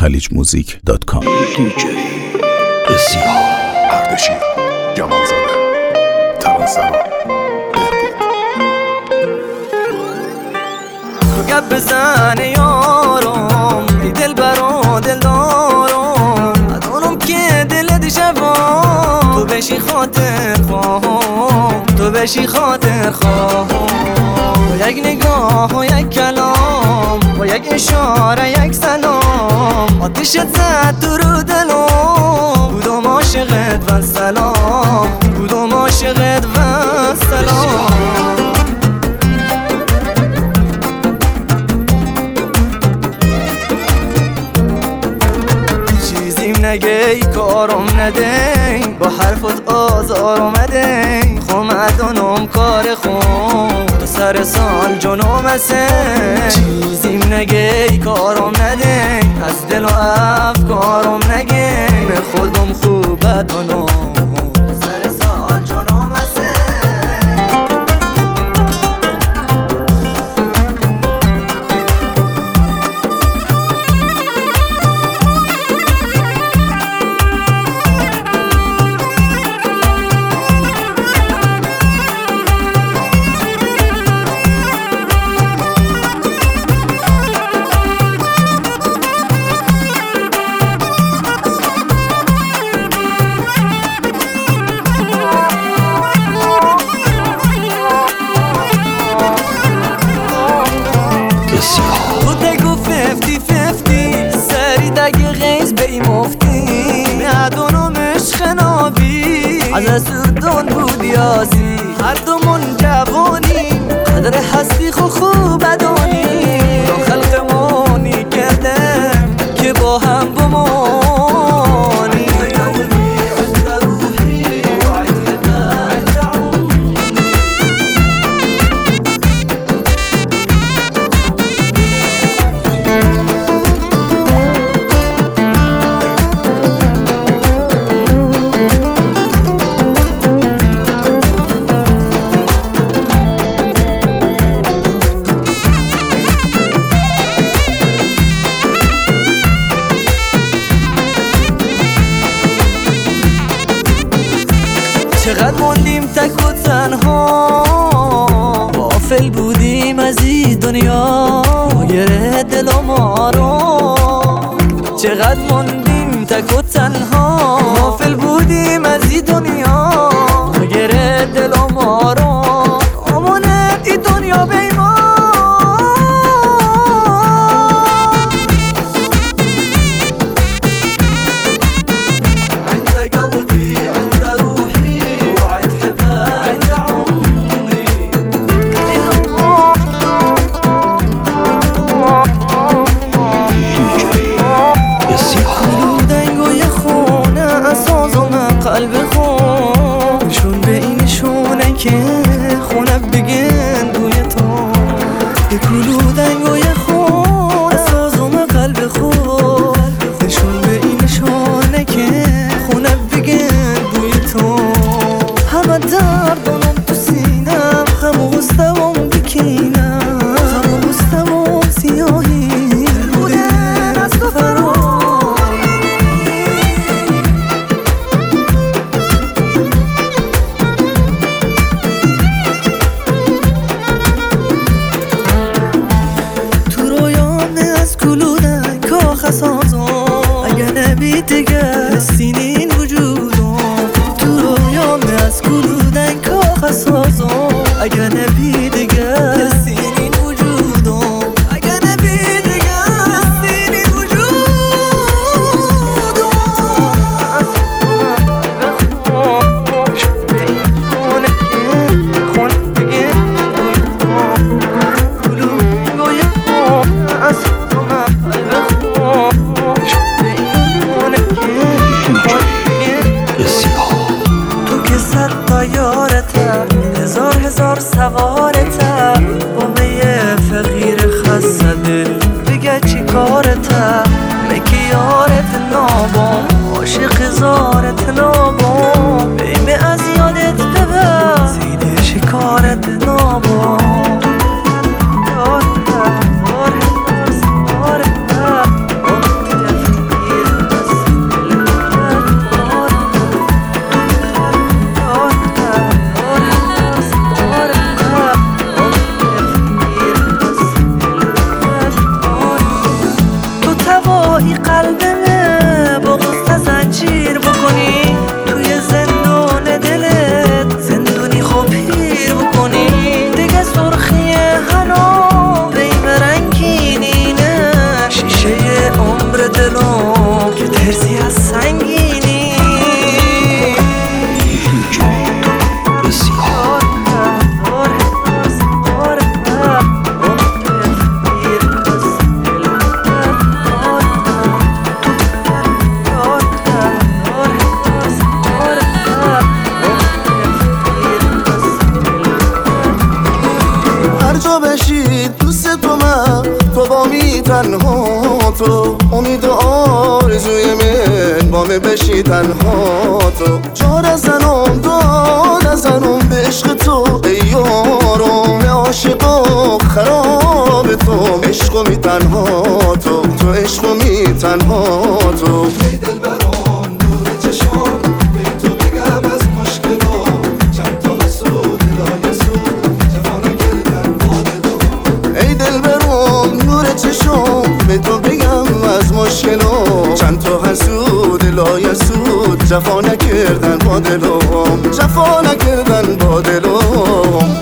khalichmusic.com. DJ بسیار اردشیر جمالزاده ترانسرا بهبود تو گپ بزن یارم ای دل برا دل دارم ندارم که دل دیشبام تو بشی خاطر خواهم تو بشی خاطر خواهم با یک نگاه و یک کلام با یک اشاره یک سلام آتیشت زد تو رو دلم بودم عاشقت و سلام بودم عاشقت و سلام نگه ای کارم نده با حرفت آزار اومده خمدانم کار خون تو سر سال جنوم هسته چیزیم نگه ای کارم نده از دل و افکارم نگه به خودم خوب بدانم سر سال جنوم هسته از سودان بود یازی هر دومون جوانیم قدر هستی خوب بدانیم تا خلقمونی کردم که با هم بمانیم چقدر موندیم تک و تنها غافل بودیم از این دنیا گره دل و ما رو چقدر موندیم تک و تنها غافل بودیم از این دنیا گره دل و ما رو امانت این دنیا به ما قلب خون شون به این شونه که خونه بگن بوی تو یه کلودنگوی خون سازم قلب خون نشون به این شونه که خونه بگن بوی تو همه دردانم تو سینم همه غستمم بکینم همه غستمم سیاهی بودن از تو فرار اگر نبی دیگر سینین وجودم تو رویام از کلودن کاخ سازم اگر نبی دیگر سینین وجودم اگر نبی دیگر سینین وجودم هزار سوارتم با میه فقیر خسته دل دیگه چی کارتم مکی یارت نابام عاشق زارت نابام بیمه از یادت ببر سینه شکارت نابام این قلبمه بغض تا زنجیر بکنی، توی زندون دلت زندونی خب پیر بکنی. دیگه سرخی هنو بیم رنگینینه، شیشه عمر دلم که ترسی از سنگینی. بشید دوست تو من، تو با می تنها تو امید و آرزوی من، با می بشی تنها تو. جار ازنم داد ازنم به عشق تو ای یارم، عاشق و خراب تو، عشق و می تنها تو، تو عشق و می تنها تو. ای دل برام نور چشم به تو بگم از مشکلات، چند تا حسود لای سود جوانه گردن ای دل برام نور چشم به تو بگم از مشکلم، چند تا حسود لای سود جفا نکردن با دلم، جفا نکردن با دلم.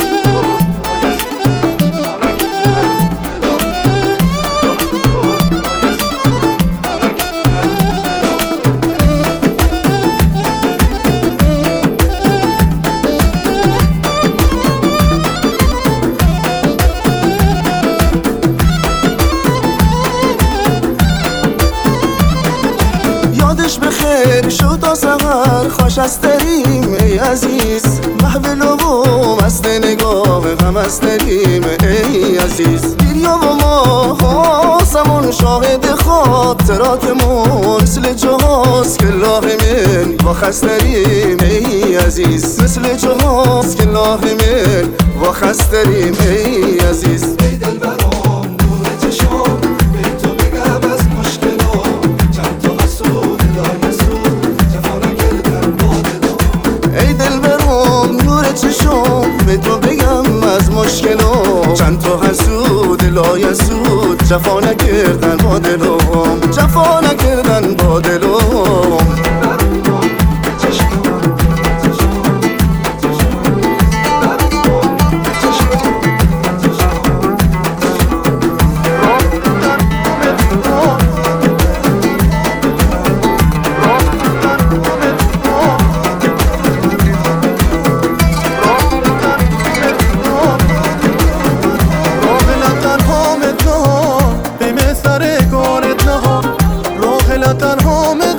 یادش بخیر شد تا سحر خوش از داریم ای عزیز، محول و مست نگاه غم از داریم ای عزیز. دریا و ما آسمون شاهد خاطراتمون، مثل جهاز که لاه من با خست داریم ای عزیز، مثل جهاز که لاه من با خست داریم ای عزیز. ای دل برام نور چشم به تو بگم از مشکلات، چند تا حسود لای سود جفا نکردن با دلم. ای دل برام نور چشم به تو بگم از مشکلات، چند تا حسود لای سود جفا نکردن با دلم، جفا نکردن با دلم. تنها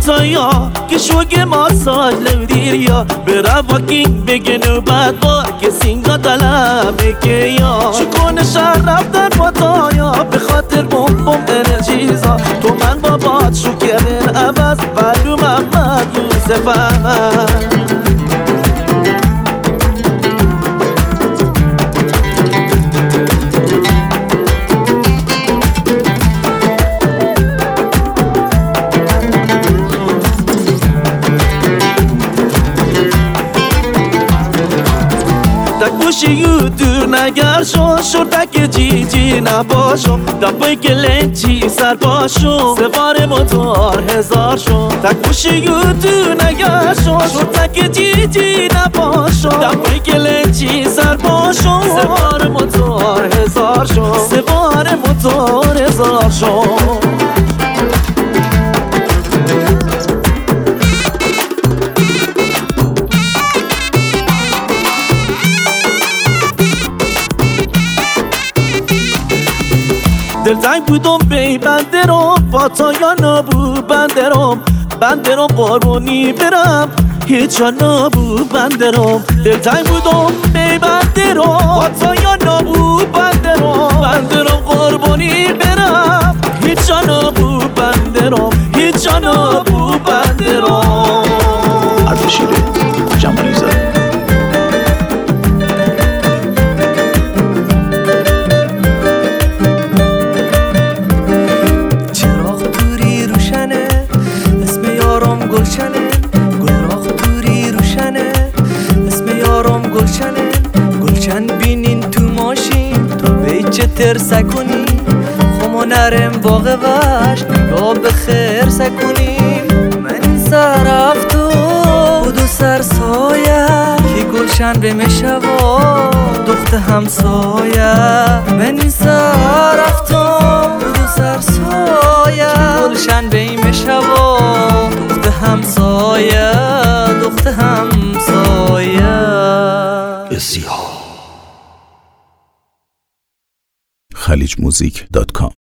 یا که شوگ ماساج لودیریا برا واکینگ بگنو بعد بار که سینگا طلبه که یا شکون شهر رفتن پاتایا به خاطر بوم بوم انرژیزا تو من بابات شو کردن عوض بلو محمد یوسف احمد یو دور نگر شو شرطک جی جی نباشو دبای کلنچی سر پاشو سوار موتور هزار شو یو دور نگر شو شرطک جی جی نباشو دبای کلنچی سر پاشو سوار موتور هزار شو سوار موتور هزار شو دلتنگ بودم بی بندرم پاتایا نبود بندرم قربونی برم هیچ جا نبود بندرم دلتنگ بودم بی بندرم پاتایا نبود بندرم قربونی برم هیچ جا نبود بندرم هیچ جا نبود بندرم اردشیر جمالی زاده گلشن بینین تو ماشین تو بیچه ترسه کنی خمو نرم باغ وش نگاه به خیر سکنیم من این سر افتو بودو سر سایه که گلشن به مشوا دخت همسایه من این سر افتو بودو سر سایه گلشن به این مشوا دخت همسایه دخت همسایه بسیار خلیجmusic.com